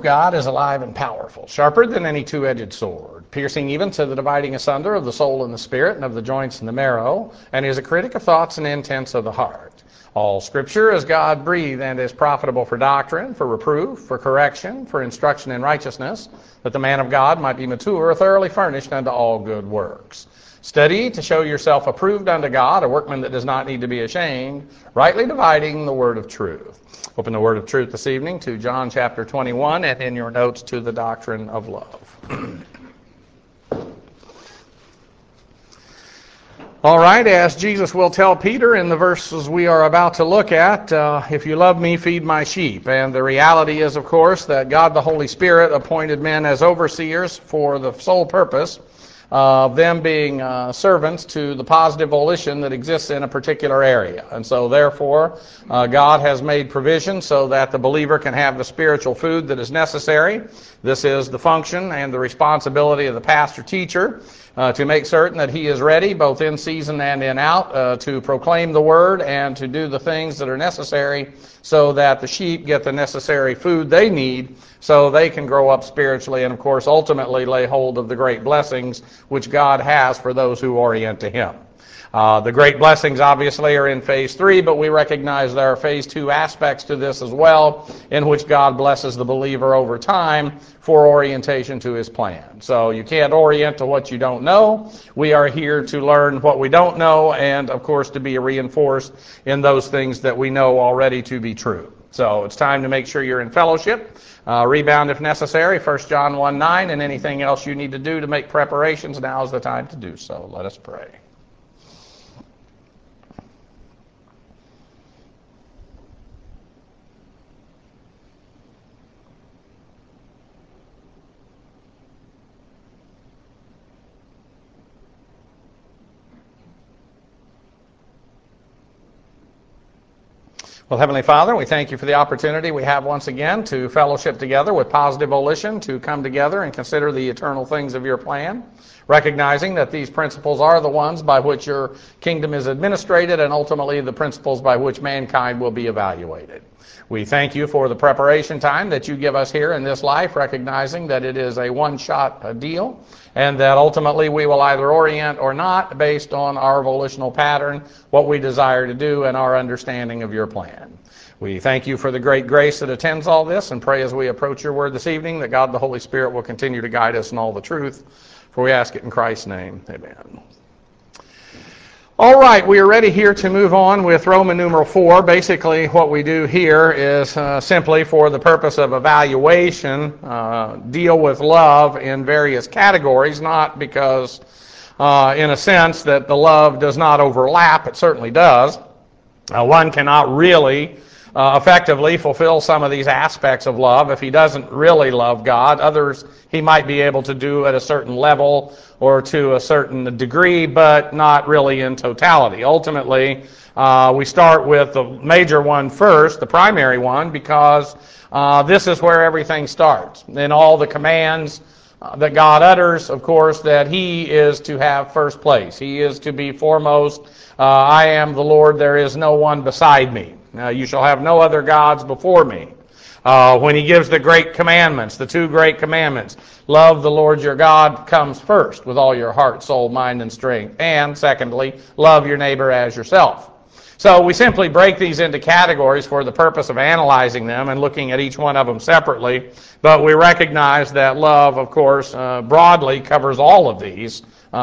God is alive and powerful, sharper than any two-edged sword, piercing even to the dividing asunder of the soul and the spirit and of the joints and the marrow, and is a critic of thoughts and intents of the heart. All Scripture is God-breathed and is profitable for doctrine, for reproof, for correction, for instruction in righteousness, that the man of God might be mature, thoroughly furnished unto all good works. Study to show yourself approved unto God, a workman that does not need to be ashamed, rightly dividing the word of truth. Open the word of truth this evening to John chapter 21 and in your notes to the doctrine of love. All right, as Jesus will tell Peter in the verses we are about to look at, if you love me, feed my sheep. And the reality is, of course, that God the Holy Spirit appointed men as overseers for the sole purpose of them being servants to the positive volition that exists in a particular area. And so, therefore, God has made provision so that the believer can have the spiritual food that is necessary. This is the function and the responsibility of the pastor-teacher to make certain that he is ready, both in season and in out, to proclaim the word and to do the things that are necessary so that the sheep get the necessary food they need so they can grow up spiritually and, of course, ultimately lay hold of the great blessings which God has for those who orient to Him. The great blessings, obviously, are in phase 3, but we recognize there are phase 2 aspects to this as well, in which God blesses the believer over time for orientation to His plan. So you can't orient to what you don't know. We are here to learn what we don't know and, of course, to be reinforced in those things that we know already to be true. So it's time to make sure you're in fellowship. Rebound if necessary, 1 John 1:9, and anything else you need to do to make preparations, now is the time to do so. Let us pray. Well, Heavenly Father, we thank you for the opportunity we have once again to fellowship together with positive volition, to come together and consider the eternal things of your plan, recognizing that these principles are the ones by which your kingdom is administrated and ultimately the principles by which mankind will be evaluated. We thank you for the preparation time that you give us here in this life, recognizing that it is a one-shot deal and that ultimately we will either orient or not based on our volitional pattern, what we desire to do, and our understanding of your plan. We thank you for the great grace that attends all this and pray as we approach your word this evening that God the Holy Spirit will continue to guide us in all the truth. For we ask it in Christ's name. Amen. All right, we are ready here to move on with Roman numeral 4. Basically, what we do here is simply for the purpose of evaluation, deal with love in various categories, not because, in a sense, that the love does not overlap. It certainly does. One cannot really effectively fulfill some of these aspects of love if he doesn't really love God. Others he might be able to do at a certain level or to a certain degree, but not really in totality. Ultimately, we start with the major one first, the primary one, because this is where everything starts. In all the commands that God utters, of course, that He is to have first place. He is to be foremost. I am the Lord, there is no one beside me. You shall have no other gods before me. When He gives the great commandments, the 2 great commandments, love the Lord your God comes first with all your heart, soul, mind, and strength. And secondly, love your neighbor as yourself. So we simply break these into categories for the purpose of analyzing them and looking at each one of them separately. But we recognize that love, of course, broadly covers all of these.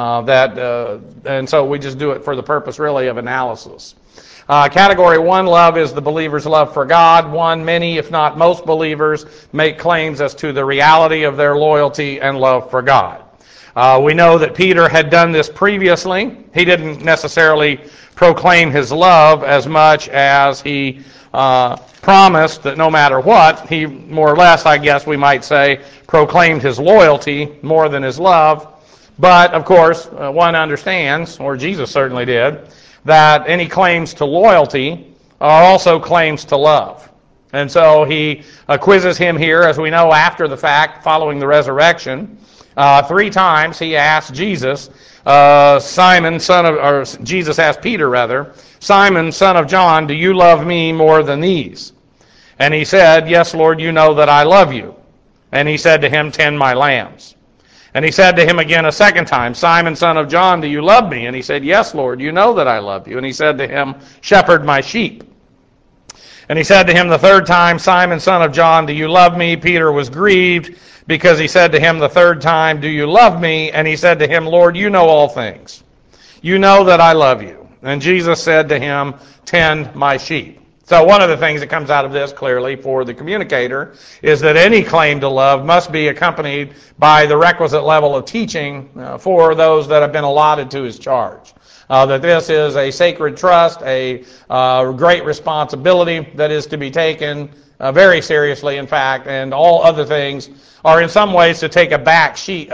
And so we just do it for the purpose, really, of analysis. Category 1, love, is the believer's love for God. Many, if not most believers make claims as to the reality of their loyalty and love for God. We know that Peter had done this previously. He didn't necessarily proclaim his love as much as he promised that no matter what, he more or less, I guess we might say, proclaimed his loyalty more than his love. But, of course, one understands, or Jesus certainly did, that any claims to loyalty are also claims to love. And so he quizzes him here, as we know, after the fact, following the resurrection. 3 times he asked Jesus, Jesus asked Peter, rather, Simon, son of John, do you love me more than these? And he said, yes, Lord, you know that I love you. And he said to him, Tend my lambs. And he said to him again a second time, Simon, son of John, do you love me? And he said, Yes, Lord, you know that I love you. And he said to him, Shepherd my sheep. And he said to him the third time, Simon, son of John, do you love me? Peter was grieved because he said to him the third time, Do you love me? And he said to him, Lord, you know all things. You know that I love you. And Jesus said to him, Tend my sheep. So one of the things that comes out of this clearly for the communicator is that any claim to love must be accompanied by the requisite level of teaching for those that have been allotted to his charge. That this is a sacred trust, a great responsibility that is to be taken very seriously, in fact, and all other things are in some ways to take a back seat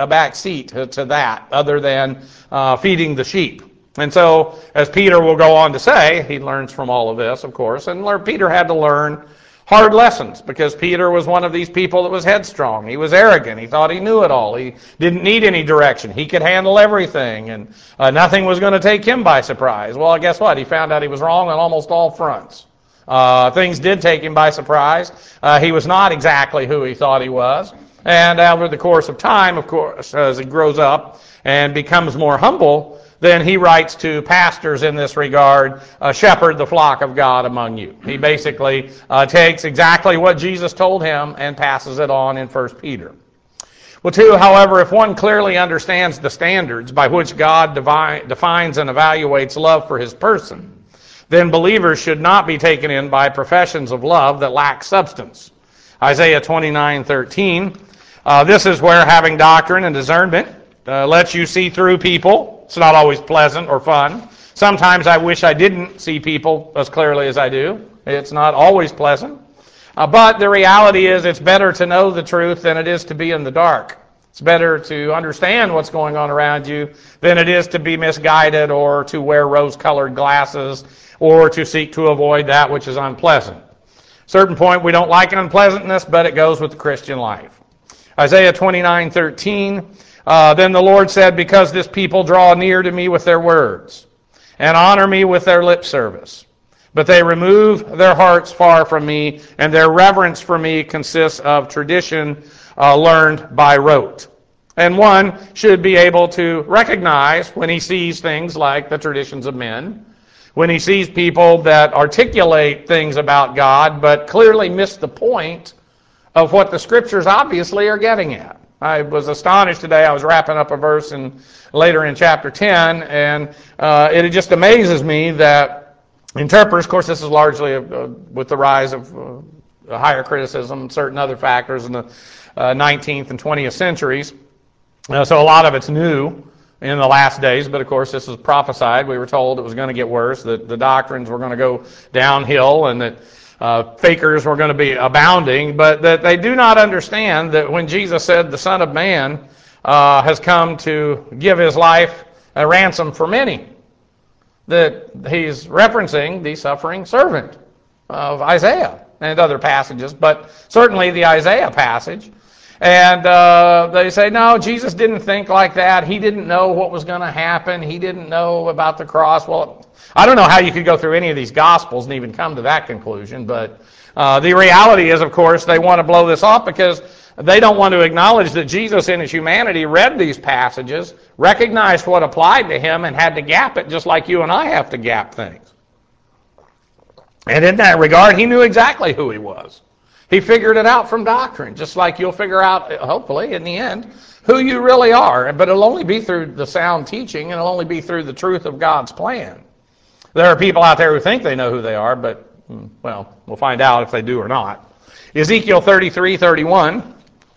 to that, other than feeding the sheep. And so, as Peter will go on to say, he learns from all of this, of course, and Peter had to learn hard lessons because Peter was one of these people that was headstrong. He was arrogant. He thought he knew it all. He didn't need any direction. He could handle everything, and nothing was going to take him by surprise. Well, guess what? He found out he was wrong on almost all fronts. Things did take him by surprise. He was not exactly who he thought he was. And over the course of time, of course, as he grows up and becomes more humble, then he writes to pastors in this regard, shepherd the flock of God among you. He basically takes exactly what Jesus told him and passes it on in 1 Peter. Well, too, however, if one clearly understands the standards by which God defines and evaluates love for his person, then believers should not be taken in by professions of love that lack substance. Isaiah 29:13. This is where having doctrine and discernment lets you see through people. It's not always pleasant or fun. Sometimes I wish I didn't see people as clearly as I do. It's not always pleasant. But the reality is it's better to know the truth than it is to be in the dark. It's better to understand what's going on around you than it is to be misguided or to wear rose-colored glasses or to seek to avoid that which is unpleasant. At a certain point, we don't like unpleasantness, but it goes with the Christian life. Isaiah 29:13. Then the Lord said, Because this people draw near to me with their words, and honor me with their lip service, but they remove their hearts far from me, and their reverence for me consists of tradition learned by rote. And one should be able to recognize when he sees things like the traditions of men, when he sees people that articulate things about God, but clearly miss the point of what the Scriptures obviously are getting at. I was astonished today. I was wrapping up a verse later in chapter 10, and it just amazes me that interpreters, of course this is largely with the rise of higher criticism and certain other factors in the 19th and 20th centuries. So a lot of it's new in the last days, but of course this was prophesied. We were told it was going to get worse, that the doctrines were going to go downhill, and that fakers were going to be abounding, but that they do not understand that when Jesus said the Son of Man has come to give his life a ransom for many, that he's referencing the suffering servant of Isaiah and other passages, but certainly the Isaiah passage. And they say, no, Jesus didn't think like that. He didn't know what was going to happen. He didn't know about the cross. Well, I don't know how you could go through any of these Gospels and even come to that conclusion, but the reality is, of course, they want to blow this off because they don't want to acknowledge that Jesus in his humanity read these passages, recognized what applied to him, and had to gap it just like you and I have to gap things. And in that regard, he knew exactly who he was. He figured it out from doctrine, just like you'll figure out, hopefully, in the end, who you really are. But it'll only be through the sound teaching, and it'll only be through the truth of God's plan. There are people out there who think they know who they are, but, well, we'll find out if they do or not. Ezekiel 33:31.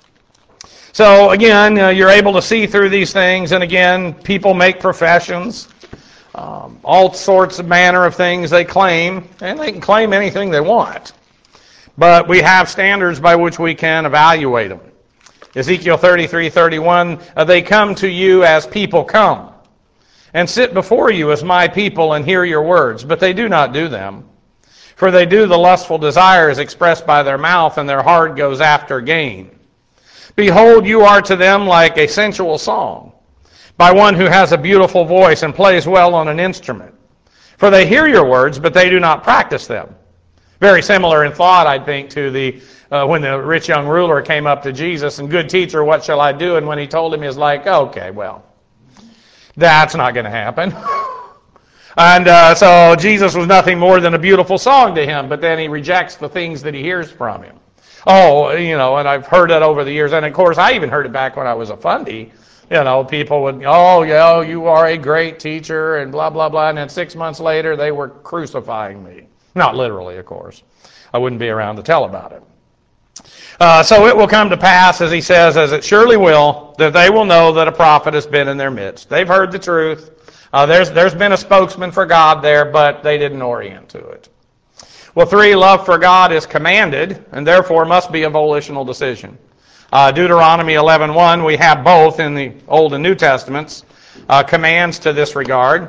So, again, you're able to see through these things, and again, people make professions. All sorts of manner of things they claim, and they can claim anything they want. But we have standards by which we can evaluate them. Ezekiel 33:31, they come to you as people come, and sit before you as my people and hear your words, but they do not do them. For they do the lustful desires expressed by their mouth, and their heart goes after gain. Behold, you are to them like a sensual song, by one who has a beautiful voice and plays well on an instrument. For they hear your words, but they do not practice them. Very similar in thought, I think, to the when the rich young ruler came up to Jesus and, "Good teacher, what shall I do?" And when he told him, he's like, "Okay, well, that's not going to happen." And so Jesus was nothing more than a beautiful song to him, but then he rejects the things that he hears from him. Oh, and I've heard it over the years, and of course I even heard it back when I was a fundy. People would, "Oh, yeah, you are a great teacher," and blah, blah, blah, and then 6 months later they were crucifying me. Not literally, of course. I wouldn't be around to tell about it. So it will come to pass, as he says, as it surely will, that they will know that a prophet has been in their midst. They've heard the truth. There's been a spokesman for God there, but they didn't orient to it. Well, 3, love for God is commanded, and therefore must be a volitional decision. Deuteronomy 11:1, we have both in the Old and New Testaments, commands to this regard.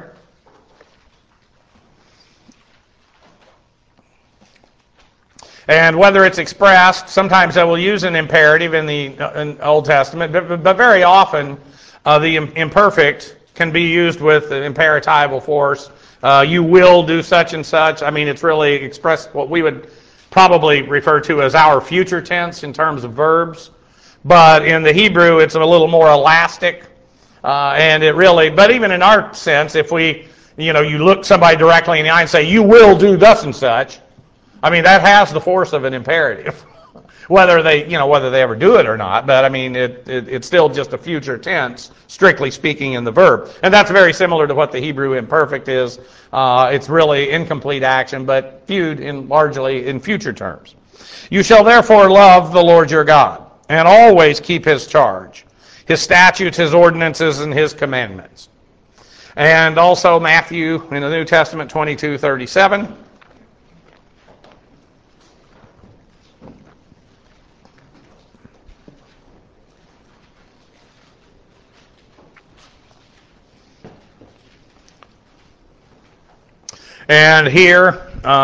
And whether it's expressed, sometimes I will use an imperative in the Old Testament, but very often the imperfect can be used with the imperatival force. You will do such and such. I mean, it's really expressed what we would probably refer to as our future tense in terms of verbs. But in the Hebrew, it's a little more elastic. And it really, but even in our sense, if we, you look somebody directly in the eye and say, "You will do thus and such," I mean, that has the force of an imperative, whether they ever do it or not. But I mean, it's still just a future tense, strictly speaking, in the verb, and that's very similar to what the Hebrew imperfect is. It's really incomplete action, but viewed largely in future terms. "You shall therefore love the Lord your God, and always keep His charge, His statutes, His ordinances, and His commandments." And also Matthew in the New Testament 22:37. And here,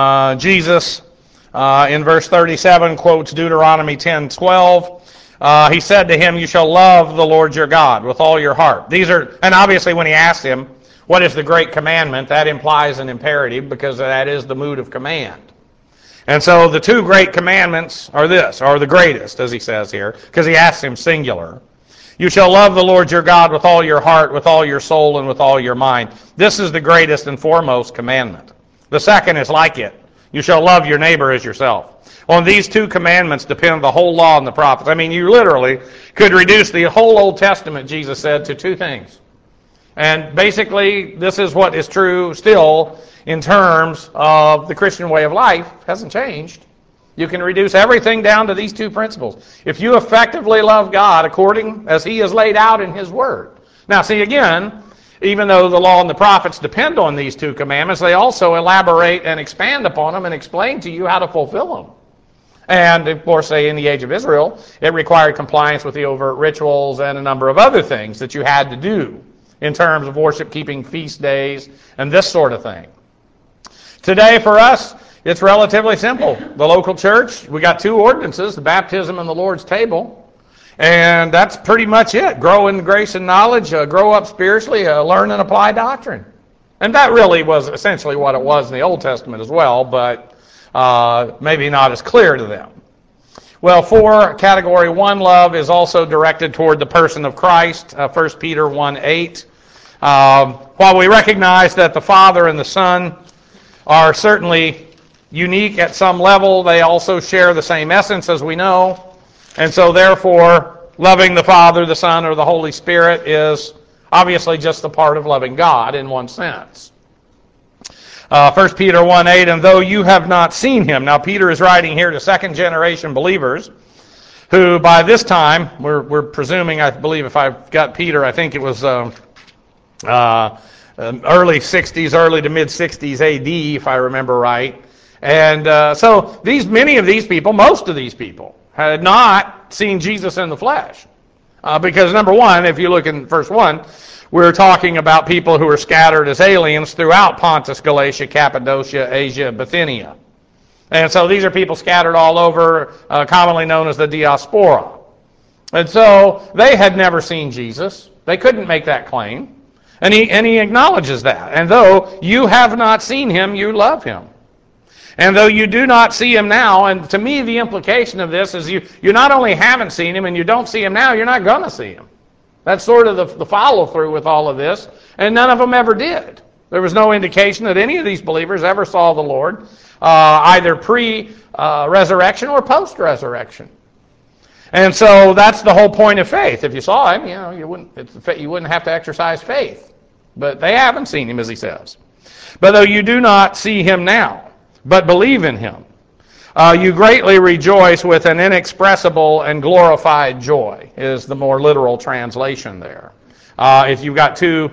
Jesus, in verse 37, quotes Deuteronomy 10:12. He said to him, "You shall love the Lord your God with all your heart." And obviously when he asked him, "What is the great commandment?" that implies an imperative, because that is the mood of command. And so the 2 great commandments are the greatest, as he says here, because he asks him singular. "You shall love the Lord your God with all your heart, with all your soul, and with all your mind." This is the greatest and foremost commandment. The second is like it. "You shall love your neighbor as yourself." On these 2 commandments depend the whole law and the prophets. I mean, you literally could reduce the whole Old Testament, Jesus said, to 2 things. And basically, this is what is true still in terms of the Christian way of life. It hasn't changed. You can reduce everything down to these 2 principles. If you effectively love God according as He has laid out in His Word. Now, see, again, even though the law and the prophets depend on these 2 commandments, they also elaborate and expand upon them and explain to you how to fulfill them. And, of course, say in the age of Israel, it required compliance with the overt rituals and a number of other things that you had to do in terms of worship, keeping feast days, and this sort of thing. Today, for us, it's relatively simple. The local church, we got 2 ordinances, the baptism and the Lord's table. And that's pretty much it. Grow in grace and knowledge, grow up spiritually, learn and apply doctrine. And that really was essentially what it was in the Old Testament as well, but maybe not as clear to them. Well, 4, category 1, love is also directed toward the person of Christ, 1 Peter 1:8. While we recognize that the Father and the Son are certainly unique at some level, they also share the same essence, as we know. And so, therefore, loving the Father, the Son, or the Holy Spirit is obviously just a part of loving God in one sense. 1 Peter 1:8, "And though you have not seen Him." Now, Peter is writing here to second-generation believers who, by this time, we're presuming, I believe if I've got Peter, I think it was early 60s, early to mid-60s A.D., if I remember right. And so many of these people, most of these people, had not seen Jesus in the flesh. Because, number one, if you look in verse 1, we're talking about people who are scattered as aliens throughout Pontus, Galatia, Cappadocia, Asia, Bithynia. And so these are people scattered all over, commonly known as the diaspora. And so they had never seen Jesus. They couldn't make that claim. And he acknowledges that. "And though you have not seen Him, you love Him." And though you do not see him now, and to me the implication of this is you not only haven't seen him and you don't see him now, you're not going to see him. That's sort of the follow-through with all of this, and none of them ever did. There was no indication that any of these believers ever saw the Lord, either pre-resurrection or post-resurrection. And so that's the whole point of faith. If you saw him, you wouldn't have to exercise faith. But they haven't seen him, as he says. But though you do not see him now, but believe in him, you greatly rejoice with an inexpressible and glorified joy, is the more literal translation there. If you've got two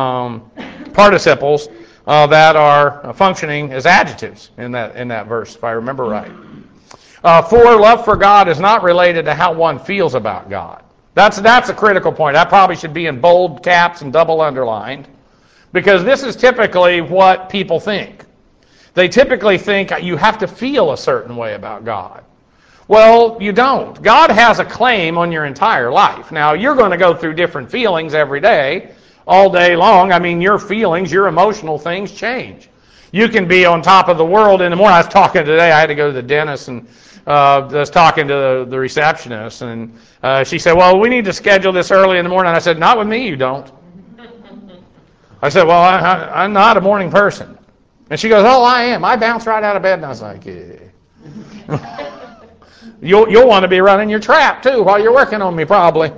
participles that are functioning as adjectives in that verse, if I remember right. For love for God is not related to how one feels about God. That's a critical point. That probably should be in bold caps and double underlined, because this is typically what people think. They typically think you have to feel a certain way about God. Well, you don't. God has a claim on your entire life. Now, you're going to go through different feelings every day, all day long. I mean, your feelings, your emotional things change. You can be on top of the world in the morning. I was talking today, I had to go to the dentist, and I was talking to the receptionist, and she said, well, we need to schedule this early in the morning. I said, not with me, you don't. I said, well, I'm not a morning person. And she goes, oh, I am. I bounce right out of bed. And I was like, yeah. You'll want to be running your trap, too, while you're working on me, probably.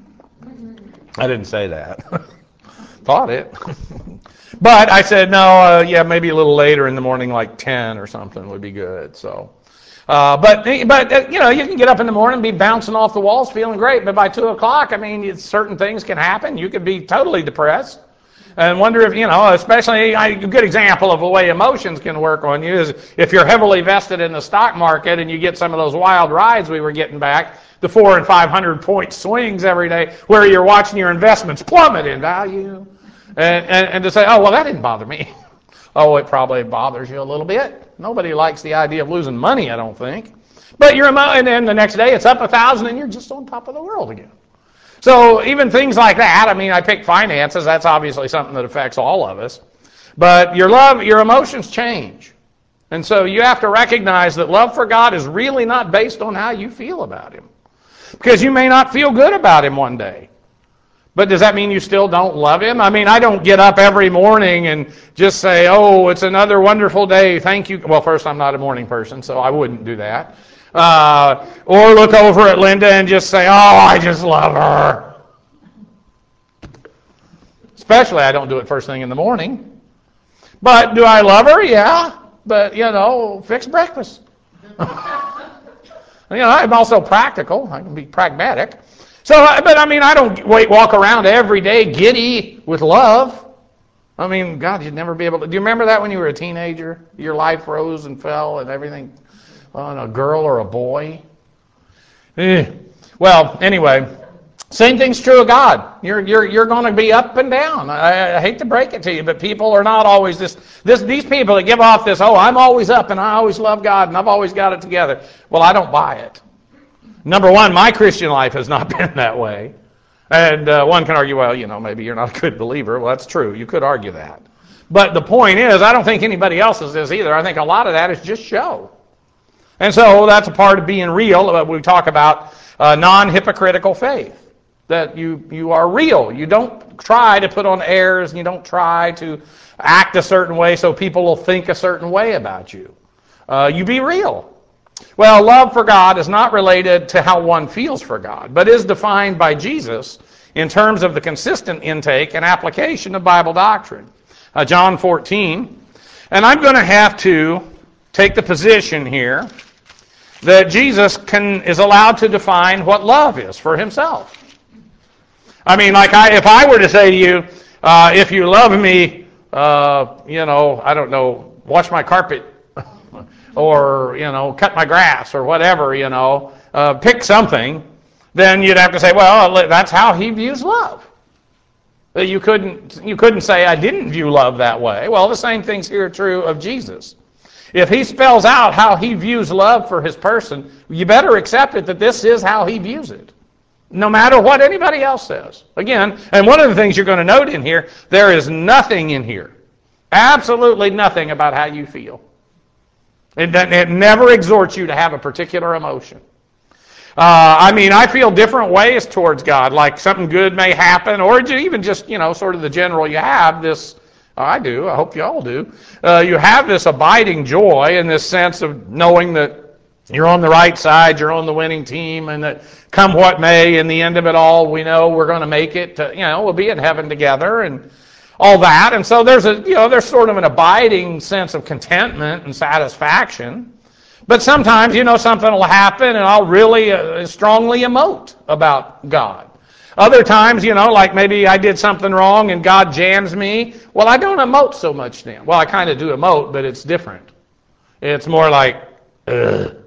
I didn't say that. Thought it. But I said, no, maybe a little later in the morning, like 10 or something would be good. So, but you can get up in the morning and be bouncing off the walls, feeling great. But by 2 o'clock, certain things can happen. You could be totally depressed. And wonder if, especially a good example of the way emotions can work on you is if you're heavily vested in the stock market and you get some of those wild rides we were getting back, the 400 and 500 point swings every day where you're watching your investments plummet in value. And to say, oh, well, that didn't bother me. Oh, it probably bothers you a little bit. Nobody likes the idea of losing money, I don't think. But and then the next day it's up 1,000 and you're just on top of the world again. So even things like that, I picked finances. That's obviously something that affects all of us. But your emotions change. And so you have to recognize that love for God is really not based on how you feel about him. Because you may not feel good about him one day. But does that mean you still don't love him? I don't get up every morning and just say, oh, it's another wonderful day, thank you. Well, first, I'm not a morning person, so I wouldn't do that. Or look over at Linda and just say, oh, I just love her. Especially I don't do it first thing in the morning. But do I love her? Yeah. But, fix breakfast. I'm also practical. I can be pragmatic. So, but I don't walk around every day giddy with love. God, you'd never be able to. Do you remember that when you were a teenager? Your life rose and fell and everything on a girl or a boy? Well, anyway, same thing's true of God. You're going to be up and down. I hate to break it to you, but people are not always these people that give off this, oh, I'm always up and I always love God and I've always got it together. Well, I don't buy it. Number one, my Christian life has not been that way. And one can argue, well, maybe you're not a good believer. Well, that's true. You could argue that. But the point is, I don't think anybody else's is either. I think a lot of that is just show. And so that's a part of being real. We talk about non-hypocritical faith. That you are real. You don't try to put on airs, and you don't try to act a certain way so people will think a certain way about you. You be real. Well, love for God is not related to how one feels for God, but is defined by Jesus in terms of the consistent intake and application of Bible doctrine. John 14. And I'm going to have to take the position here that Jesus is allowed to define what love is for himself. If I were to say to you, if you love me, I don't know, wash my carpet or, cut my grass or whatever, pick something, then you'd have to say, well, that's how he views love. You couldn't say I didn't view love that way. Well, the same thing's here true of Jesus. If he spells out how he views love for his person, you better accept it that this is how he views it. No matter what anybody else says. Again, and one of the things you're going to note in here, there is nothing in here, absolutely nothing about how you feel. It never exhorts you to have a particular emotion. I feel different ways towards God, like something good may happen, or even just, sort of the general, you have this, I do, I hope you all do, you have this abiding joy in this sense of knowing that you're on the right side, you're on the winning team, and that come what may, in the end of it all, we know we're going to make it, we'll be in heaven together, and all that. And so there's sort of an abiding sense of contentment and satisfaction. But sometimes, something will happen and I'll really strongly emote about God. Other times, like maybe I did something wrong and God jams me. Well, I don't emote so much then. Well, I kind of do emote, but it's different. It's more like, ugh.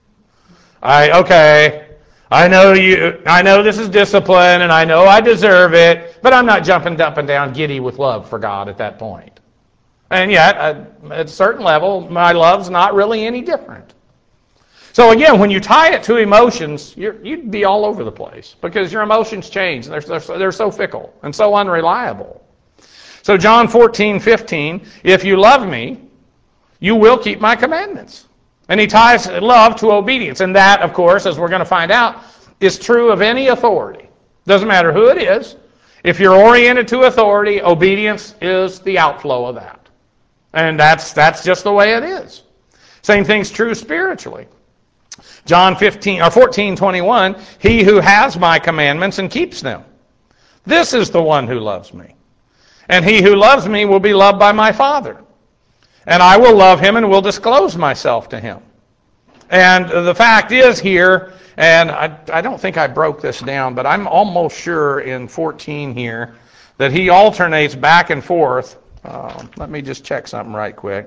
I know this is discipline and I know I deserve it, but I'm not jumping up and down giddy with love for God at that point. And yet, at a certain level, my love's not really any different. So again, when you tie it to emotions, you'd be all over the place because your emotions change. They're so fickle and so unreliable. So John 14:15, if you love me, you will keep my commandments. And he ties love to obedience. And that, of course, as we're going to find out, is true of any authority. Doesn't matter who it is. If you're oriented to authority, obedience is the outflow of that. And that's just the way it is. Same thing's true spiritually. John 14:21, he who has my commandments and keeps them, this is the one who loves me. And he who loves me will be loved by my Father. And I will love him and will disclose myself to him. And the fact is here, and I don't think I broke this down, but I'm almost sure in 14 here that he alternates back and forth. Let me just check something right quick.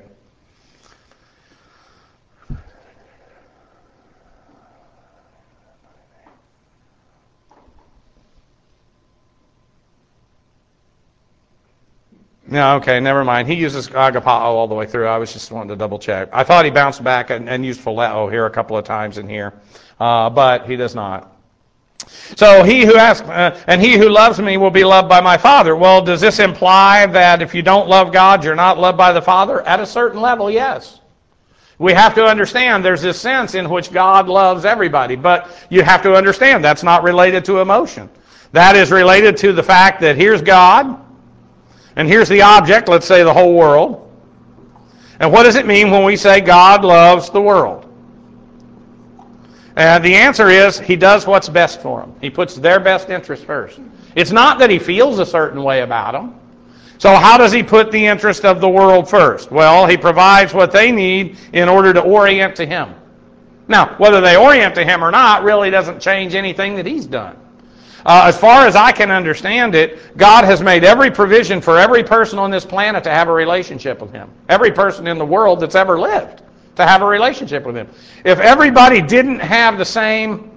No, okay, never mind. He uses agapao all the way through. I was just wanting to double check. I thought he bounced back and used phileo here a couple of times in here, but he does not. So he who asks, and he who loves me will be loved by my Father. Well, does this imply that if you don't love God, you're not loved by the Father? At a certain level, yes. We have to understand there's this sense in which God loves everybody, but you have to understand that's not related to emotion. That is related to the fact that here's God, and here's the object, let's say the whole world. And what does it mean when we say God loves the world? And the answer is he does what's best for them. He puts their best interest first. It's not that he feels a certain way about them. So how does he put the interest of the world first? Well, he provides what they need in order to orient to him. Now, whether they orient to him or not really doesn't change anything that he's done. As far as I can understand it, God has made every provision for every person on this planet to have a relationship with him. Every person in the world that's ever lived to have a relationship with him. If everybody didn't have the same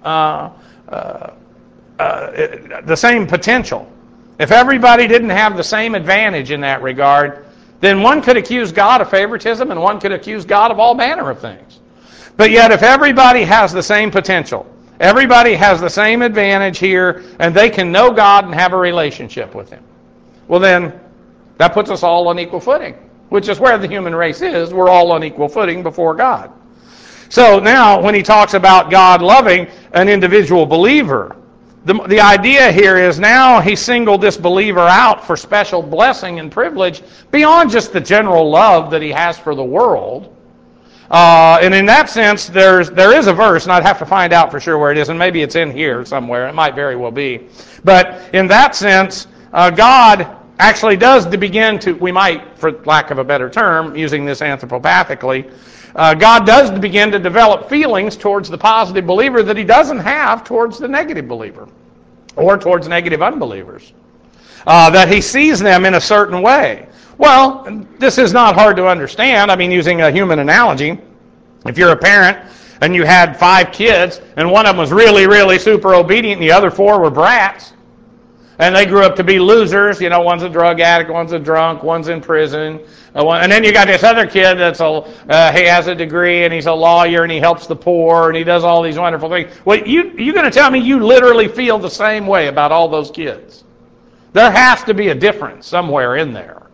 potential, if everybody didn't have the same advantage in that regard, then one could accuse God of favoritism and one could accuse God of all manner of things. But yet if everybody has the same potential, everybody has the same advantage here, and they can know God and have a relationship with him, well then, that puts us all on equal footing, which is where the human race is. We're all on equal footing before God. So now, when he talks about God loving an individual believer, the idea here is now he singled this believer out for special blessing and privilege beyond just the general love that he has for the world. And in that sense, there is a verse, and I'd have to find out for sure where it is, and maybe it's in here somewhere. It might very well be. But in that sense, God actually does begin to, we might, for lack of a better term, using this anthropopathically, God does begin to develop feelings towards the positive believer that he doesn't have towards the negative believer or towards negative unbelievers. That he sees them in a certain way. Well, this is not hard to understand. I mean, using a human analogy, if you're a parent and you had 5 kids and one of them was really, really super obedient and the other 4 were brats, and they grew up to be losers, one's a drug addict, one's a drunk, one's in prison, and then you got this other kid that's he has a degree and he's a lawyer and he helps the poor and he does all these wonderful things. Well, you're going to tell me you literally feel the same way about all those kids? There has to be a difference somewhere in there.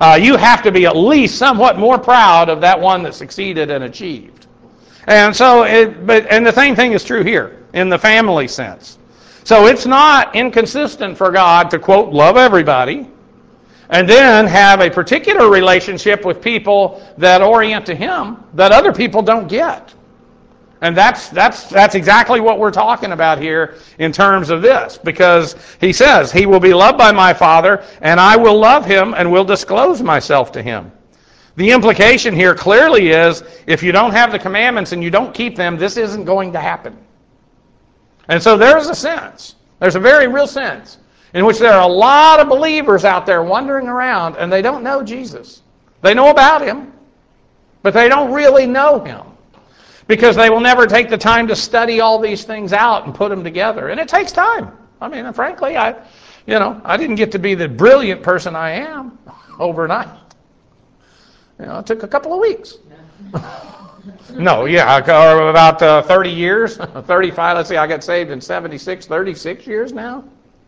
You have to be at least somewhat more proud of that one that succeeded and achieved. And so, and the same thing is true here in the family sense. So it's not inconsistent for God to, quote, love everybody, and then have a particular relationship with people that orient to Him that other people don't get. And that's exactly what we're talking about here in terms of this, because He says, He will be loved by my Father, and I will love Him and will disclose myself to Him. The implication here clearly is, if you don't have the commandments and you don't keep them, this isn't going to happen. And so there's a very real sense, in which there are a lot of believers out there wandering around, and they don't know Jesus. They know about Him, but they don't really know Him, because they will never take the time to study all these things out and put them together. And it takes time. I mean, frankly, I didn't get to be the brilliant person I am overnight. It took a couple of weeks. No, yeah, or about 30 years, 35. Let's see, I got saved in 76, 36 years now.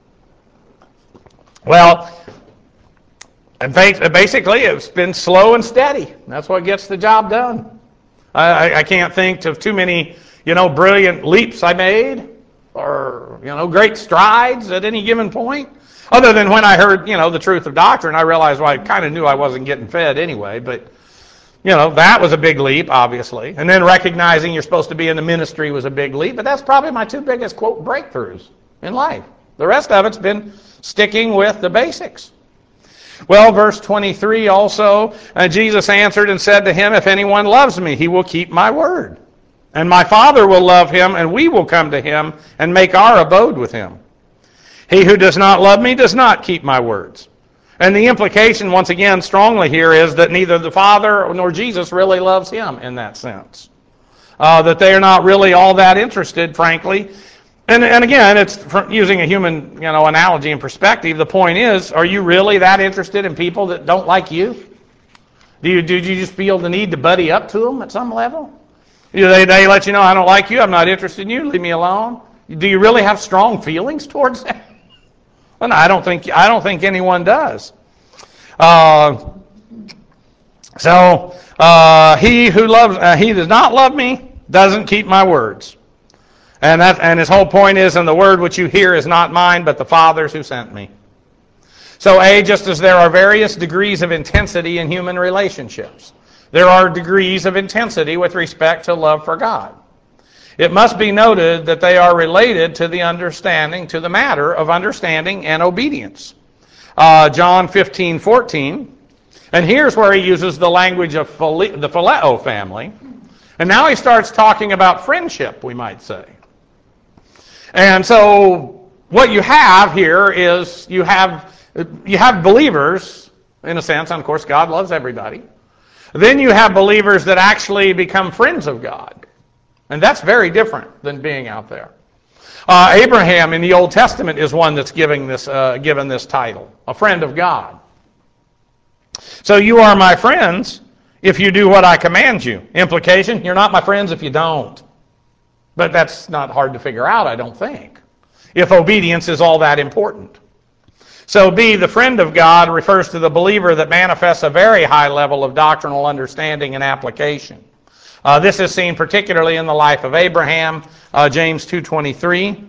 Well, and basically it's been slow and steady. That's what gets the job done. I can't think of too many, brilliant leaps I made or, great strides at any given point. Other than when I heard, the truth of doctrine, I realized, I kind of knew I wasn't getting fed anyway, but that was a big leap, obviously. And then recognizing you're supposed to be in the ministry was a big leap. But that's probably my two biggest, quote, breakthroughs in life. The rest of it's been sticking with the basics. Well, verse 23 also, Jesus answered and said to him, if anyone loves me, he will keep my word. And my Father will love him, and we will come to him and make our abode with him. He who does not love me does not keep my words. And the implication, once again, strongly here is that neither the Father nor Jesus really loves him in that sense. That they are not really all that interested, frankly. And again, it's using a human analogy and perspective. The point is, are you really that interested in people that don't like you? Do you just feel the need to buddy up to them at some level? They let you know, I don't like you, I'm not interested in you, leave me alone. Do you really have strong feelings towards them? Well, no, I don't think anyone does. He does not love me doesn't keep my words. And his whole point is, and the word which you hear is not mine, but the Father's who sent me. So just as there are various degrees of intensity in human relationships, there are degrees of intensity with respect to love for God. It must be noted that they are related to the matter of understanding and obedience. John 15:14, and here's where he uses the language of the phileo family. And now he starts talking about friendship, we might say. And so what you have here is you have believers, in a sense, and of course God loves everybody. Then you have believers that actually become friends of God. And that's very different than being out there. Abraham in the Old Testament is one that's given this title, a friend of God. So you are my friends if you do what I command you. Implication, you're not my friends if you don't. But that's not hard to figure out, I don't think, if obedience is all that important. So the friend of God refers to the believer that manifests a very high level of doctrinal understanding and application. This is seen particularly in the life of Abraham, James 2:23.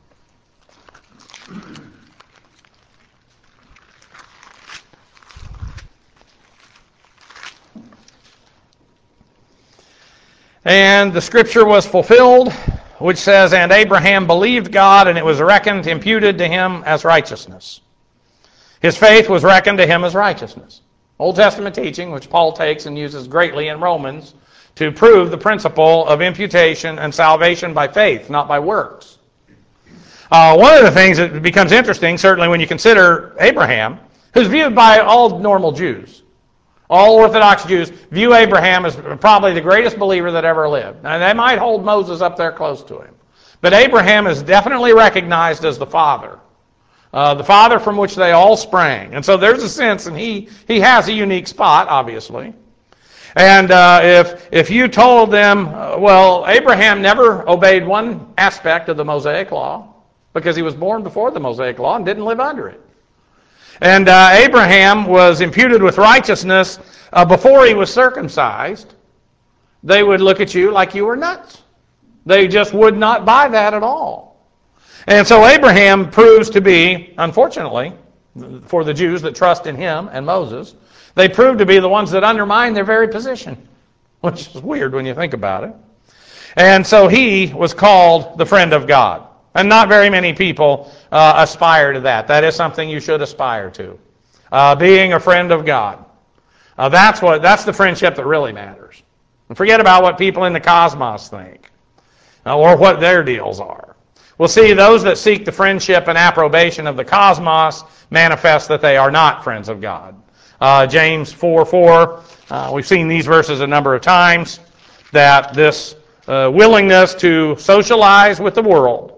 And the scripture was fulfilled, which says, and Abraham believed God, and it was imputed to him as righteousness. His faith was reckoned to him as righteousness. Old Testament teaching, which Paul takes and uses greatly in Romans, to prove the principle of imputation and salvation by faith, not by works. One of the things that becomes interesting, certainly when you consider Abraham, who's viewed by all normal Jews, all Orthodox Jews view Abraham as probably the greatest believer that ever lived. And they might hold Moses up there close to him. But Abraham is definitely recognized as the father from which they all sprang. And so there's a sense, and he has a unique spot, obviously. And if you told them, Abraham never obeyed one aspect of the Mosaic Law because he was born before the Mosaic Law and didn't live under it. And Abraham was imputed with righteousness before he was circumcised. They would look at you like you were nuts. They just would not buy that at all. And so Abraham proves to be, unfortunately, for the Jews that trust in him and Moses, they prove to be the ones that undermine their very position, which is weird when you think about it. And so he was called the friend of God. And not very many people aspire to that. That is something you should aspire to. Being a friend of God. That's the friendship that really matters. And forget about what people in the cosmos think or what their deals are. We'll see those that seek the friendship and approbation of the cosmos manifest that they are not friends of God. James 4:4, we've seen these verses a number of times, that this willingness to socialize with the world,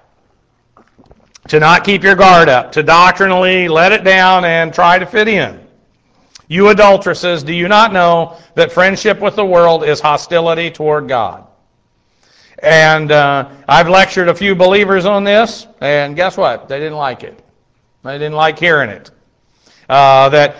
to not keep your guard up, to doctrinally let it down and try to fit in. You adulteresses, do you not know that friendship with the world is hostility toward God? And I've lectured a few believers on this, and guess what? They didn't like it. They didn't like hearing it. That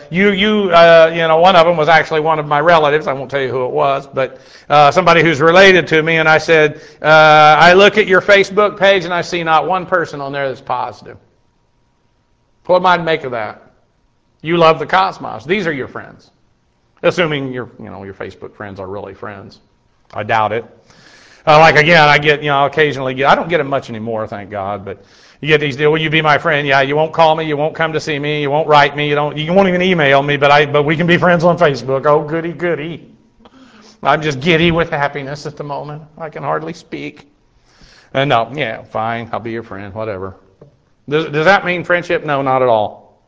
one of them was actually one of my relatives. I won't tell you who it was, but somebody who's related to me. And I said, I look at your Facebook page and I see not one person on there that's positive. What am I to make of that? You love the cosmos. These are your friends, assuming your Facebook friends are really friends. I doubt it. I get, occasionally I don't get them much anymore, thank God, but you get these deals, will you be my friend? Yeah, you won't call me, you won't come to see me, you won't write me, you won't even email me, but we can be friends on Facebook. Oh, goody, goody. I'm just giddy with happiness at the moment. I can hardly speak. And no, yeah, fine, I'll be your friend, whatever. Does that mean friendship? No, not at all.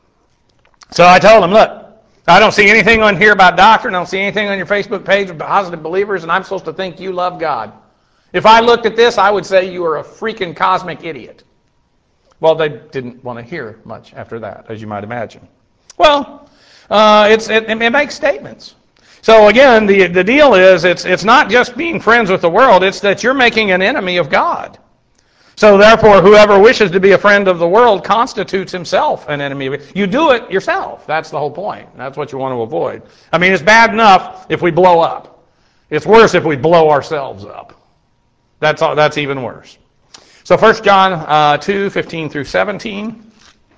So I told him, look, I don't see anything on here about doctrine. I don't see anything on your Facebook page about positive believers, and I'm supposed to think you love God. If I looked at this, I would say you are a freaking cosmic idiot. Well, they didn't want to hear much after that, as you might imagine. Well, it makes statements. So again, the deal is it's not just being friends with the world, it's that you're making an enemy of God. So therefore, whoever wishes to be a friend of the world constitutes himself an enemy of it. You do it yourself. That's the whole point. That's what you want to avoid. I mean, it's bad enough if we blow up. It's worse if we blow ourselves up. That's even worse. So 1 John 2:15 through 17.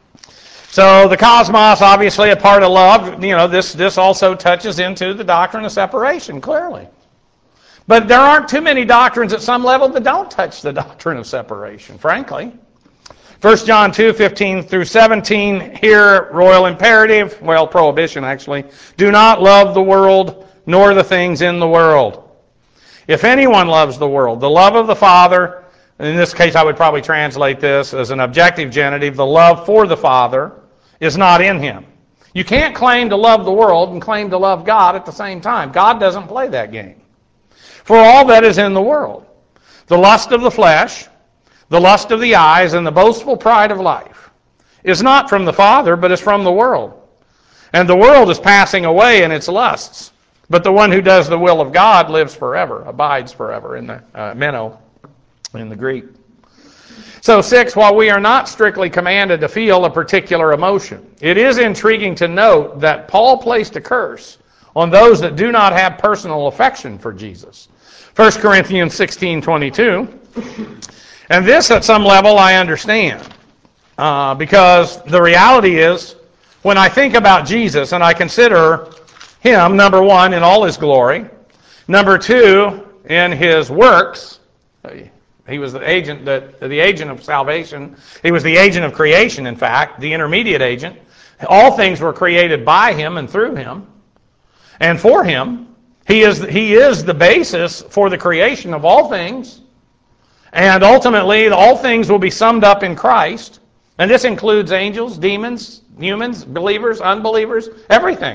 So the cosmos, obviously a part of love. This also touches into the doctrine of separation, clearly. But there aren't too many doctrines at some level that don't touch the doctrine of separation, frankly. 1 John 2:15 through 17, here, royal imperative, prohibition actually. Do not love the world, nor the things in the world. If anyone loves the world, the love of the Father, in this case I would probably translate this as an objective genitive, the love for the Father is not in him. You can't claim to love the world and claim to love God at the same time. God doesn't play that game. For all that is in the world, the lust of the flesh, the lust of the eyes, and the boastful pride of life, is not from the Father, but is from the world. And the world is passing away in its lusts. But the one who does the will of God lives forever, abides forever, in the meno, in the Greek. So 6, while we are not strictly commanded to feel a particular emotion, it is intriguing to note that Paul placed a curse on those that do not have personal affection for Jesus. 1 Corinthians 16:22. And this, at some level, I understand. Because the reality is, when I think about Jesus and I consider him, number one, in all his glory, number two, in his works, he was the agent of salvation. He was the agent of creation, in fact, the intermediate agent. All things were created by him and through him. And for him, he is the basis for the creation of all things. And ultimately, all things will be summed up in Christ. And this includes angels, demons, humans, believers, unbelievers, everything.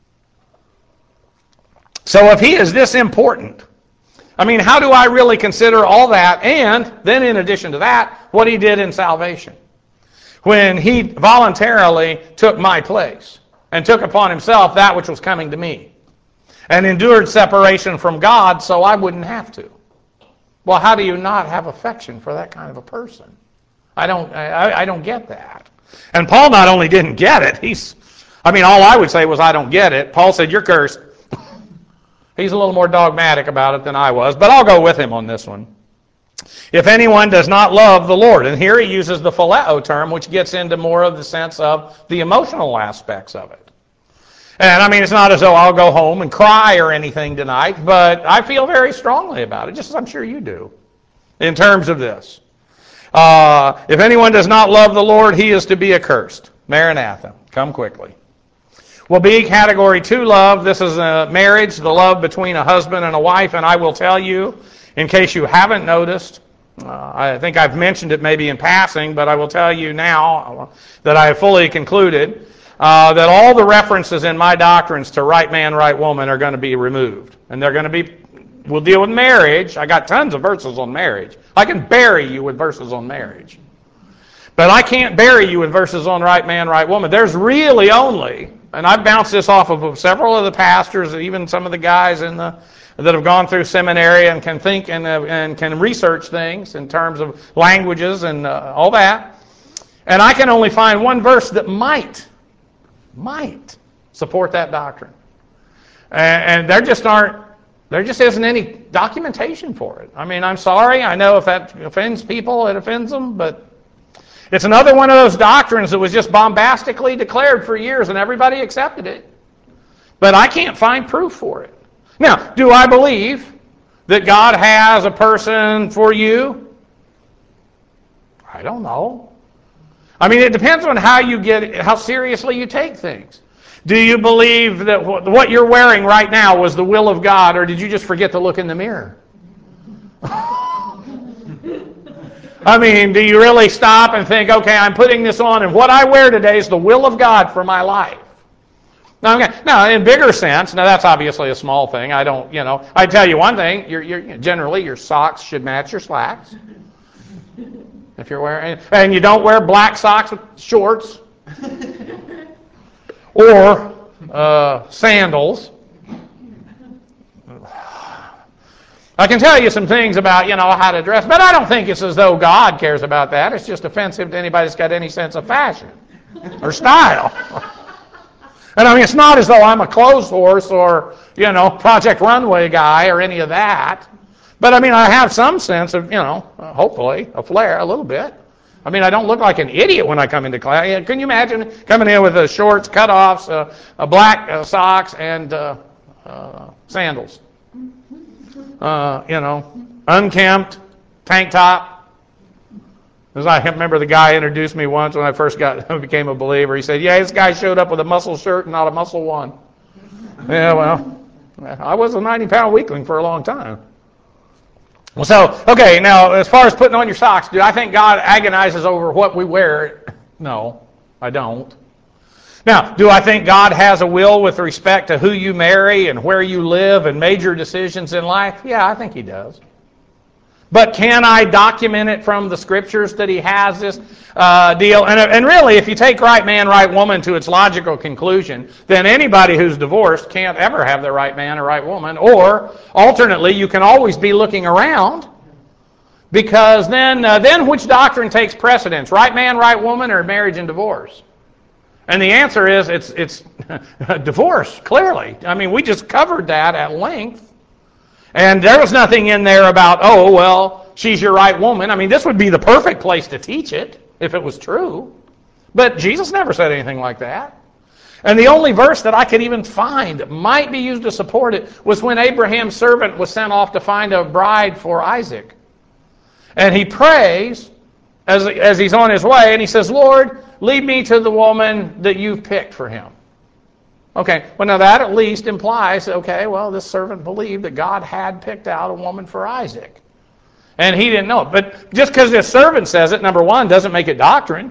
So if he is this important, I mean, how do I really consider all that? And then in addition to that, what he did in salvation. When he voluntarily took my place and took upon himself that which was coming to me and endured separation from God so I wouldn't have to. Well, how do you not have affection for that kind of a person? I don't get that. And Paul not only didn't get it, all I would say was I don't get it. Paul said, you're cursed. He's a little more dogmatic about it than I was, but I'll go with him on this one. If anyone does not love the Lord, and here he uses the phileo term, which gets into more of the sense of the emotional aspects of it. And it's not as though I'll go home and cry or anything tonight, but I feel very strongly about it, just as I'm sure you do, in terms of this. If anyone does not love the Lord, he is to be accursed. Maranatha, come quickly. Will be category 2 love. This is a marriage, the love between a husband and a wife, and I will tell you, in case you haven't noticed, I think I've mentioned it maybe in passing, but I will tell you now that I have fully concluded that all the references in my doctrines to right man, right woman are going to be removed. And they're going to be, we'll deal with marriage. I got tons of verses on marriage. I can bury you with verses on marriage. But I can't bury you with verses on right man, right woman. There's really only, and I've bounced this off of several of the pastors, even some of the guys that have gone through seminary and can think and can research things in terms of languages and all that. And I can only find one verse that might support that doctrine. And there just isn't any documentation for it. I'm sorry. I know if that offends people, it offends them, but it's another one of those doctrines that was just bombastically declared for years and everybody accepted it. But I can't find proof for it. Now, do I believe that God has a person for you? I don't know. It depends on how seriously you take things. Do you believe that what you're wearing right now was the will of God, or did you just forget to look in the mirror? Do you really stop and think, okay, I'm putting this on, and what I wear today is the will of God for my life? Now, in bigger sense, now that's obviously a small thing. I tell you one thing, generally your socks should match your slacks. If you're wearing, and you don't wear black socks with shorts or sandals. I can tell you some things about, how to dress, but I don't think it's as though God cares about that. It's just offensive to anybody that's got any sense of fashion or style. And it's not as though I'm a clothes horse or, Project Runway guy or any of that. But I have some sense of, hopefully, a flair, a little bit. I don't look like an idiot when I come into class. Can you imagine coming in with shorts, cutoffs, black socks, and sandals? Unkempt, tank top. As I remember the guy introduced me once when I first became a believer. He said, yeah, this guy showed up with a muscle shirt and not a muscle one. Yeah, well, I was a 90-pound weakling for a long time. Well, so, okay, now, as far as putting on your socks, do I think God agonizes over what we wear? No, I don't. Now, do I think God has a will with respect to who you marry and where you live and major decisions in life? Yeah, I think He does. But can I document it from the Scriptures that He has this deal? And really, if you take right man, right woman to its logical conclusion, then anybody who's divorced can't ever have the right man or right woman. Or, alternately, you can always be looking around, because then which doctrine takes precedence? Right man, right woman, or marriage and divorce? And the answer is it's divorce, clearly. We just covered that at length. And there was nothing in there about, oh, well, she's your right woman. This would be the perfect place to teach it if it was true. But Jesus never said anything like that. And the only verse that I could even find that might be used to support it was when Abraham's servant was sent off to find a bride for Isaac. And he prays as he's on his way, and he says, Lord, lead me to the woman that you've picked for him. Okay, well, now that at least implies, okay, well, this servant believed that God had picked out a woman for Isaac. And he didn't know it. But just because this servant says it, number one, doesn't make it doctrine.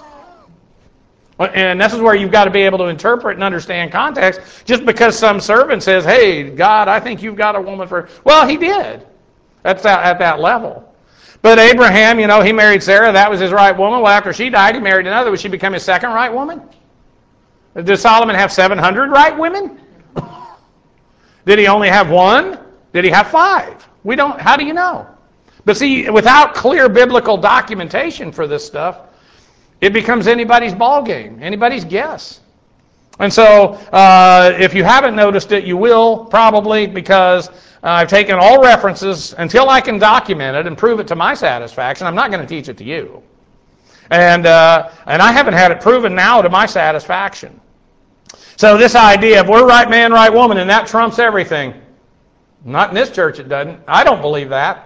And this is where you've got to be able to interpret and understand context. Just because some servant says, hey, God, I think you've got a woman for... Well, he did at that level. But Abraham, he married Sarah. That was his right woman. Well, after she died, he married another. Would she become his second right woman? Did Solomon have 700 right women? Did he only have one? Did he have 5? We don't. How do you know? But see, without clear biblical documentation for this stuff, it becomes anybody's ball game, anybody's guess. And so, if you haven't noticed it, you will probably, because I've taken all references until I can document it and prove it to my satisfaction. I'm not going to teach it to you, and I haven't had it proven now to my satisfaction. So this idea of we're right man, right woman, and that trumps everything. Not in this church, it doesn't. I don't believe that.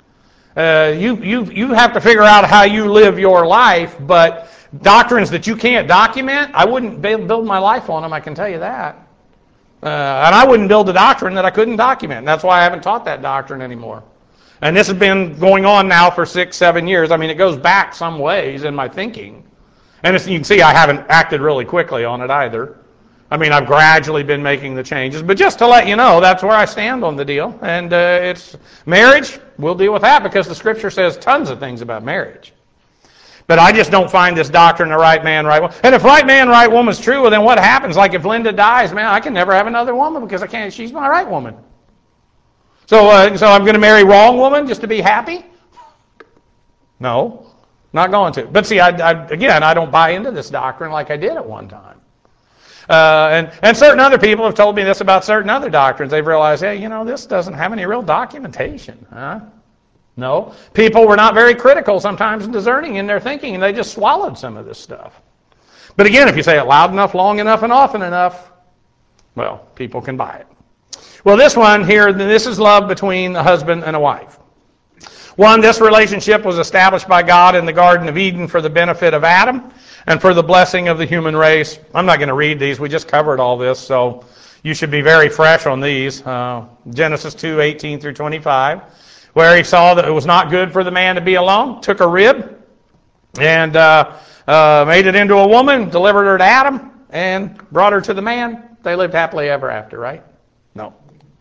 You have to figure out how you live your life, but doctrines that you can't document, I wouldn't build my life on them, I can tell you that. And I wouldn't build a doctrine that I couldn't document. And that's why I haven't taught that doctrine anymore. And this has been going on now for 6-7 years. I mean, it goes back some ways in my thinking. And as you can see, I haven't acted really quickly on it either. I mean, I've gradually been making the changes. But just to let you know, that's where I stand on the deal. And it's marriage, we'll deal with that because the Scripture says tons of things about marriage. But I just don't find this doctrine of right man, right woman. And if right man, right woman is true, well, then what happens? Like if Linda dies, man, I can never have another woman because I can't. She's my right woman. So I'm going to marry wrong woman just to be happy? No, not going to. But see, again, I don't buy into this doctrine like I did at one time. And certain other people have told me this about certain other doctrines. They've realized, hey, this doesn't have any real documentation, huh? No. People were not very critical sometimes and discerning in their thinking, and they just swallowed some of this stuff. But again, if you say it loud enough, long enough, and often enough, well, people can buy it. Well, this one here, this is love between a husband and a wife. One, this relationship was established by God in the Garden of Eden for the benefit of Adam and for the blessing of the human race. I'm not going to read these. We just covered all this, so you should be very fresh on these. Genesis 2:18 through 25. Where he saw that it was not good for the man to be alone, took a rib and made it into a woman, delivered her to Adam, and brought her to the man. They lived happily ever after, right? No.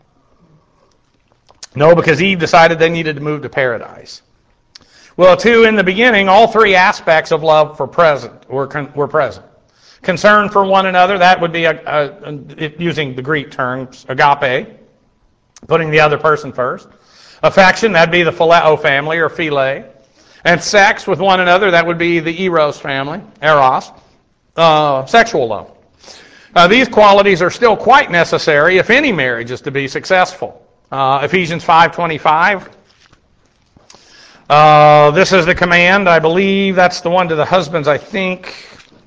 No, because Eve decided they needed to move to paradise. Well, too, in the beginning, all three aspects of love were present. Concern for one another, that would be, using the Greek terms, agape, putting the other person first. Affection, that'd be the phileo family or philae. And sex with one another, that would be the eros family, eros, sexual love. These qualities are still quite necessary if any marriage is to be successful. Ephesians 5:25. This is the command. I believe that's the one to the husbands, I think.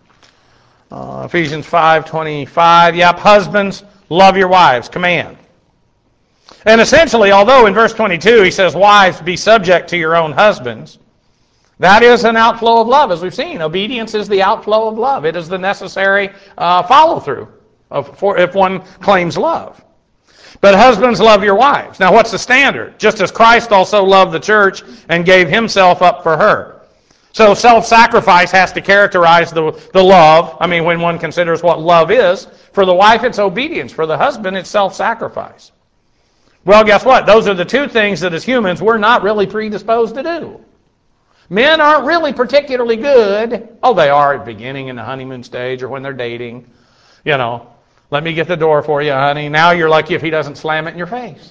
Ephesians 5:25. Yep, husbands, love your wives. Command. And essentially, although in verse 22 he says, wives, be subject to your own husbands, that is an outflow of love, as we've seen. Obedience is the outflow of love. It is the necessary follow-through if one claims love. But husbands, love your wives. Now, what's the standard? Just as Christ also loved the church and gave himself up for her. So self-sacrifice has to characterize the love. I mean, when one considers what love is. For the wife, it's obedience. For the husband, it's self-sacrifice. Well, guess what? Those are the two things that as humans we're not really predisposed to do. Men aren't really particularly good. Oh, they are at the beginning in the honeymoon stage or when they're dating. Let me get the door for you, honey. Now you're lucky if he doesn't slam it in your face.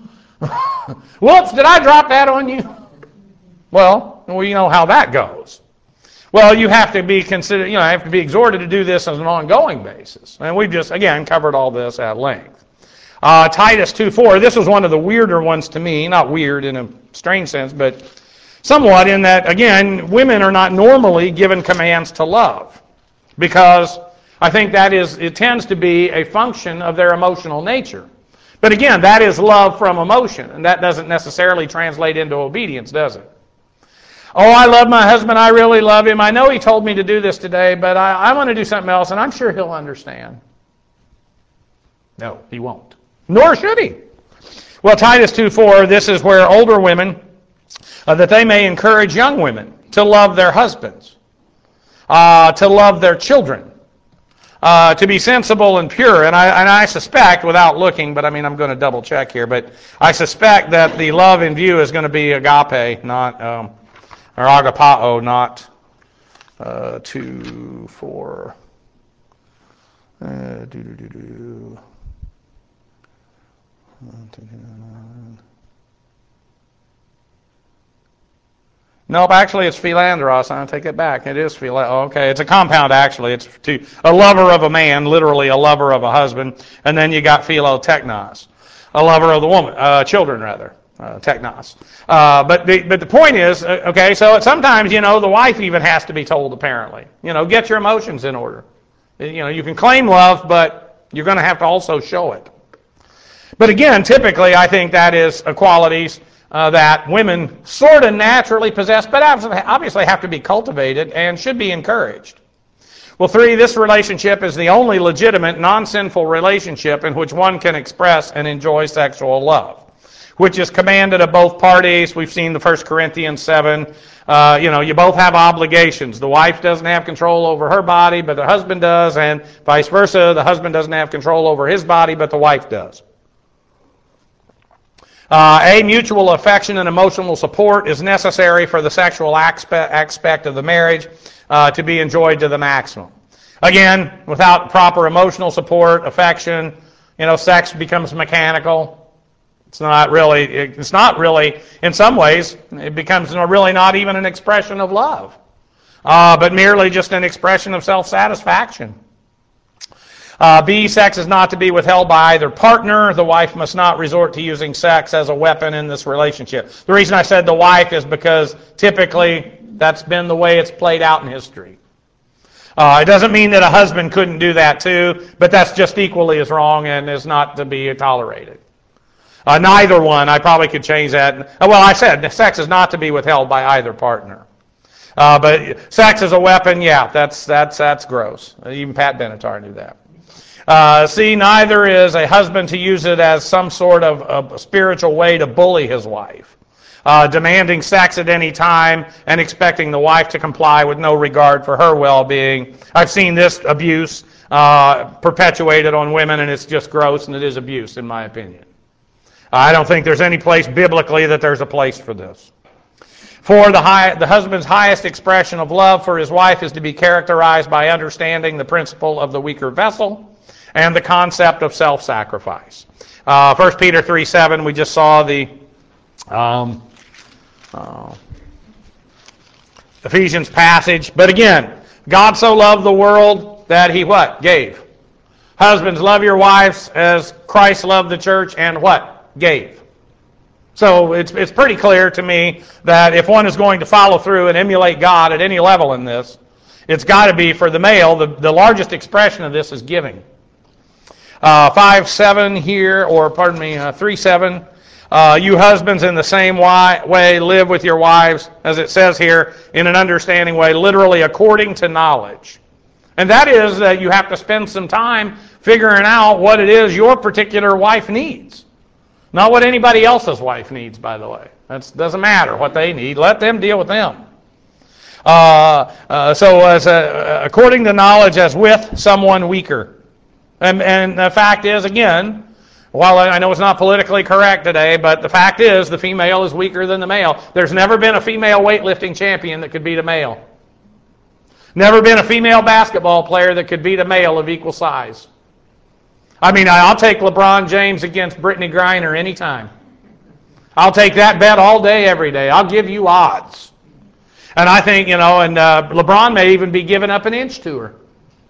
Whoops, did I drop that on you? Well, we know how that goes. Well, you have to be considered, have to be exhorted to do this on an ongoing basis. And we've just, again, covered all this at length. Titus 2:4, this was one of the weirder ones to me, not weird in a strange sense, but somewhat in that, again, women are not normally given commands to love because I think it tends to be a function of their emotional nature. But again, that is love from emotion, and that doesn't necessarily translate into obedience, does it? Oh, I love my husband, I really love him, I know he told me to do this today, but I want to do something else, and I'm sure he'll understand. No, he won't. Nor should he. Well, Titus 2:4, this is where older women, that they may encourage young women to love their husbands, to love their children, to be sensible and pure. And I suspect, without looking, but I'm going to double check here, but I suspect that the love in view is going to be agape, not, or agapao, not 2:4. Nope, actually it's philandros. I take it back. It is okay, it's a compound actually. It's a lover of a man, literally a lover of a husband, and then you got philoteknos, a lover of the woman, children rather, teknos. But the point is, okay, so sometimes the wife even has to be told apparently, get your emotions in order. You can claim love, but you're going to have to also show it. But again, typically I think that is qualities that women sort of naturally possess, but obviously have to be cultivated and should be encouraged. Well, 3, this relationship is the only legitimate, non-sinful relationship in which one can express and enjoy sexual love, which is commanded of both parties. We've seen the 1 Corinthians 7. You both have obligations. The wife doesn't have control over her body, but the husband does, and vice versa. The husband doesn't have control over his body, but the wife does. A mutual affection and emotional support is necessary for the sexual aspect of the marriage to be enjoyed to the maximum. Again, without proper emotional support, affection, sex becomes mechanical. It's not really, in some ways, it becomes really not even an expression of love, but merely just an expression of self-satisfaction. B, sex is not to be withheld by either partner. The wife must not resort to using sex as a weapon in this relationship. The reason I said the wife is because typically that's been the way it's played out in history. It doesn't mean that a husband couldn't do that too, but that's just equally as wrong and is not to be tolerated. Neither one, I probably could change that. Well, I said sex is not to be withheld by either partner. But sex as a weapon, yeah, that's gross. Even Pat Benatar knew that. C, neither is a husband to use it as some sort of a spiritual way to bully his wife, demanding sex at any time and expecting the wife to comply with no regard for her well-being. I've seen this abuse perpetuated on women, and it's just gross, and it is abuse, in my opinion. I don't think there's any place biblically that there's a place for this. 4, the husband's highest expression of love for his wife is to be characterized by understanding the principle of the weaker vessel and the concept of self-sacrifice. 1 Peter 3:7, we just saw the Ephesians passage. But again, God so loved the world that he what? Gave. Husbands, love your wives as Christ loved the church and what? Gave. So it's pretty clear to me that if one is going to follow through and emulate God at any level in this, it's got to be for the male. The largest expression of this is giving. 5:7 here, or pardon me, 3:7. You husbands in the same way live with your wives, as it says here, in an understanding way, literally according to knowledge. And that is that you have to spend some time figuring out what it is your particular wife needs. Not what anybody else's wife needs, by the way. That doesn't matter what they need. Let them deal with them. According to knowledge, as with someone weaker. And the fact is, again, while I know it's not politically correct today, but the fact is the female is weaker than the male. There's never been a female weightlifting champion that could beat a male. Never been a female basketball player that could beat a male of equal size. I mean, I'll take LeBron James against Brittany Griner anytime. I'll take that bet all day, every day. I'll give you odds. And I think, LeBron may even be giving up an inch to her.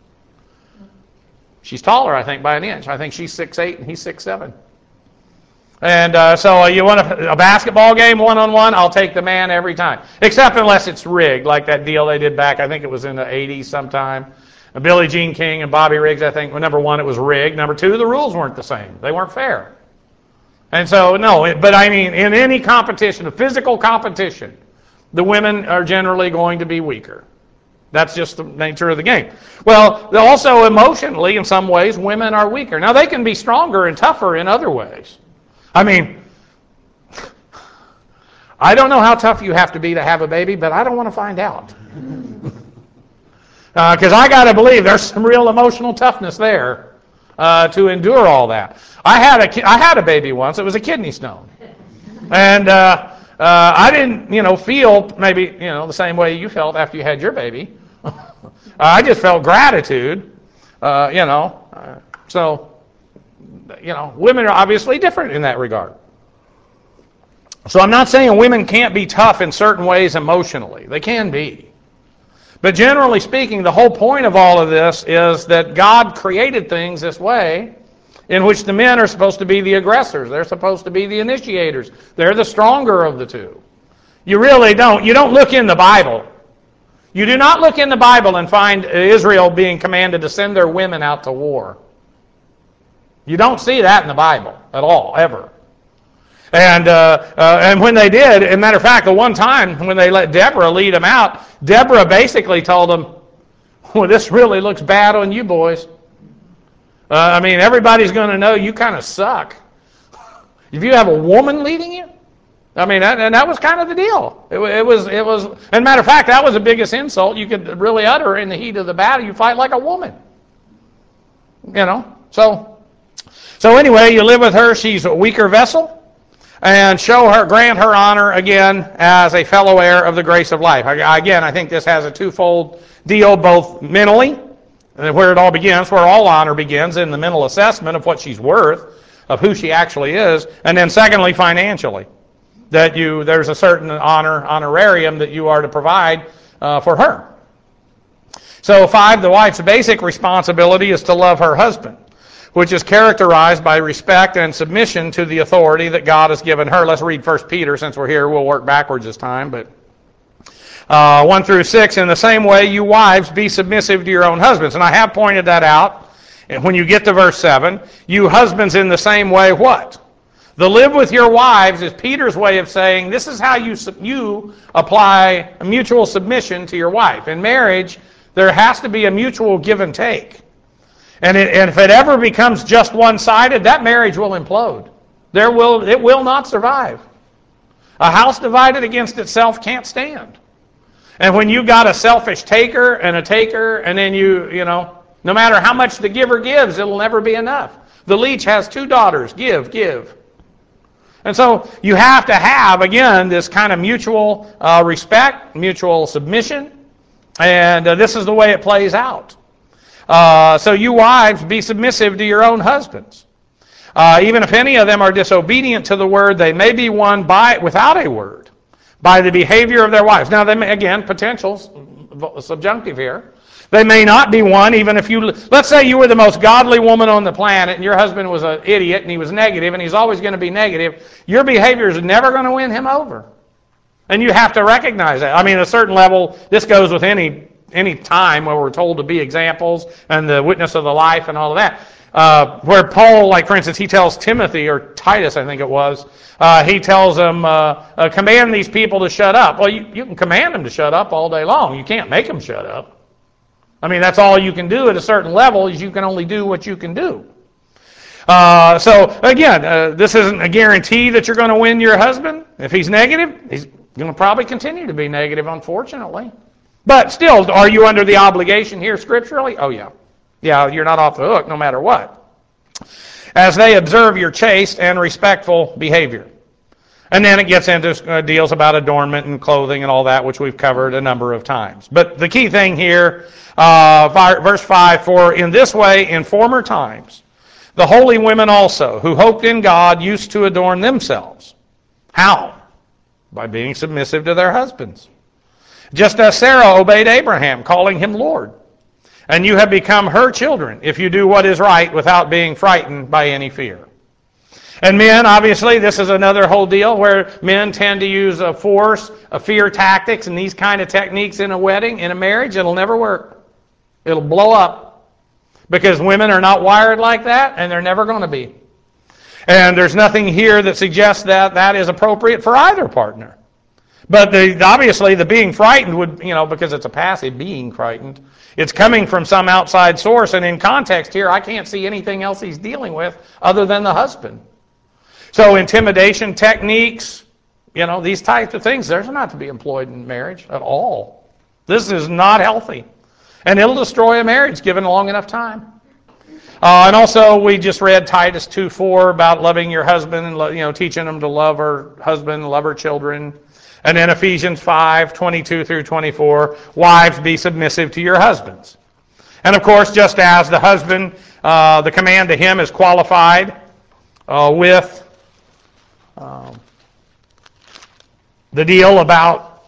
She's taller, I think, by an inch. I think she's 6'8" and he's 6'7". And so you want a basketball game one-on-one, I'll take the man every time. Except unless it's rigged, like that deal they did back, I think it was in the 80s sometime. Billie Jean King and Bobby Riggs, I think, well, number one, it was rigged. Number two, the rules weren't the same. They weren't fair. And so, but I mean, in any competition, a physical competition, the women are generally going to be weaker. That's just the nature of the game. Well, also emotionally, in some ways, women are weaker. Now, they can be stronger and tougher in other ways. I mean, I don't know how tough you have to have a baby, but I don't want to find out. Because I got to believe there's some real emotional toughness there to endure all that. I had a baby once. It was a kidney stone. And I didn't, feel maybe, the same way you felt after you had your baby. I just felt gratitude, So, women are obviously different in that regard. So I'm not saying women can't be tough in certain ways emotionally. They can be. But generally speaking, the whole point of all of this is that God created things this way in which the men are supposed to be the aggressors. They're supposed to be the initiators. They're the stronger of the two. You really don't. You don't look in the Bible. You do not look in the Bible and find Israel being commanded to send their women out to war. You don't see that in the Bible at all, ever. And when they did, as a matter of fact, the one time when they let Deborah lead them out, Deborah basically told them, well, this really looks bad on you boys. Everybody's going to know you kind of suck. If you have a woman leading you? That was kind of the deal. It was. As a matter of fact, that was the biggest insult you could really utter in the heat of the battle. You fight like a woman. So anyway, you live with her. She's a weaker vessel. And grant her honor again as a fellow heir of the grace of life. Again, I think this has a twofold deal, both mentally, where it all begins, where all honor begins, in the mental assessment of what she's worth, of who she actually is, and then secondly, financially, that there's a certain honorarium that you are to provide for her. So 5, the wife's basic responsibility is to love her husband, which is characterized by respect and submission to the authority that God has given her. Let's read 1 Peter since we're here. We'll work backwards this time. But 1 through 6, in the same way, you wives, be submissive to your own husbands. And I have pointed that out. And when you get to verse 7, you husbands in the same way, what? The live with your wives is Peter's way of saying this is how you apply a mutual submission to your wife. In marriage, there has to be a mutual give and take. And if it ever becomes just one-sided, that marriage will implode. It will not survive. A house divided against itself can't stand. And when you've got a selfish taker, and then no matter how much the giver gives, it'll never be enough. The leech has 2 daughters. Give. And so you have to have, again, this kind of mutual respect, mutual submission. And this is the way it plays out. So you wives, be submissive to your own husbands. Even if any of them are disobedient to the word, they may be won without a word, by the behavior of their wives. Now, potentials, subjunctive here. They may not be won even if let's say you were the most godly woman on the planet and your husband was an idiot and he was negative and he's always going to be negative. Your behavior is never going to win him over. And you have to recognize that. At a certain level, this goes with any time where we're told to be examples and the witness of the life and all of that. Where Paul, like for instance, he tells Timothy, or Titus I think it was, he tells them, command these people to shut up. Well, you can command them to shut up all day long. You can't make them shut up. That's all you can do at a certain level, is you can only do what you can do. So again, this isn't a guarantee that you're going to win your husband. If he's negative, he's going to probably continue to be negative, unfortunately. But still, are you under the obligation here scripturally? Oh, yeah. Yeah, you're not off the hook no matter what. As they observe your chaste and respectful behavior. And then it gets into deals about adornment and clothing and all that, which we've covered a number of times. But the key thing here, verse 5, for in this way, in former times, the holy women also, who hoped in God, used to adorn themselves. How? By being submissive to their husbands. Just as Sarah obeyed Abraham, calling him Lord. And you have become her children, if you do what is right without being frightened by any fear. And men, obviously, this is another whole deal where men tend to use a force, a fear tactics, and these kind of techniques in a wedding, in a marriage. It'll never work. It'll blow up. Because women are not wired like that, and they're never going to be. And there's nothing here that suggests that that is appropriate for either partner. But obviously the being frightened would, because it's a passive being frightened, it's coming from some outside source. And in context here, I can't see anything else he's dealing with other than the husband. So intimidation techniques, these types of things, they're not to be employed in marriage at all. This is not healthy. And it'll destroy a marriage given long enough time. And also, we just read Titus 2:4 about loving your husband and teaching them to love her husband, love her children. And then Ephesians 5:22 through 24, wives, be submissive to your husbands. And of course, just as the husband, the command to him is qualified with the deal about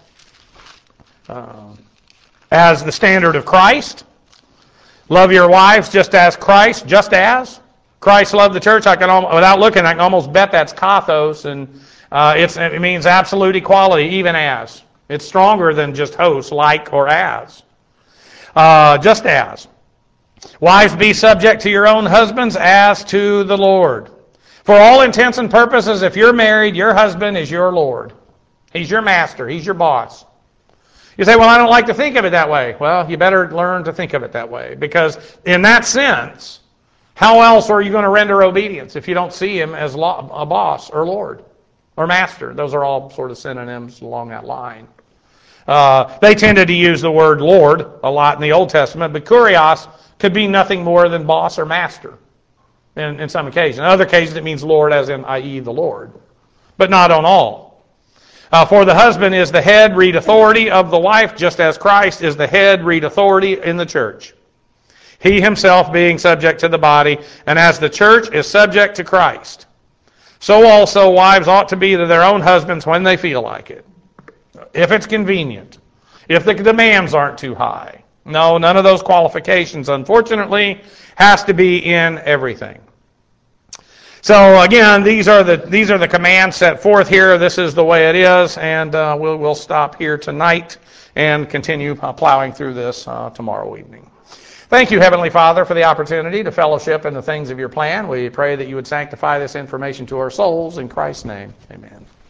as the standard of Christ. Love your wives just as Christ loved the church. Without looking, I can almost bet that's kathos, and it means absolute equality, even as. It's stronger than just host, like or as. Just as. Wives, be subject to your own husbands as to the Lord. For all intents and purposes, if you're married, your husband is your Lord. He's your master. He's your boss. You say, well, I don't like to think of it that way. Well, you better learn to think of it that way. Because in that sense, how else are you going to render obedience if you don't see him as a boss or Lord or master? Those are all sort of synonyms along that line. They tended to use the word Lord a lot in the Old Testament, but kurios could be nothing more than boss or master in some occasions. In other cases, it means Lord as in, i.e., the Lord, but not on all. For the husband is the head, read authority of the wife, just as Christ is the head, read authority in the church. He himself being subject to the body, and as the church is subject to Christ, so also wives ought to be to their own husbands when they feel like it. If it's convenient. If the demands aren't too high. No, none of those qualifications, unfortunately, has to be in everything. So again, these are the commands set forth here. This is the way it is, and we'll stop here tonight and continue plowing through this tomorrow evening. Thank you, Heavenly Father, for the opportunity to fellowship in the things of your plan. We pray that you would sanctify this information to our souls. In Christ's name, amen.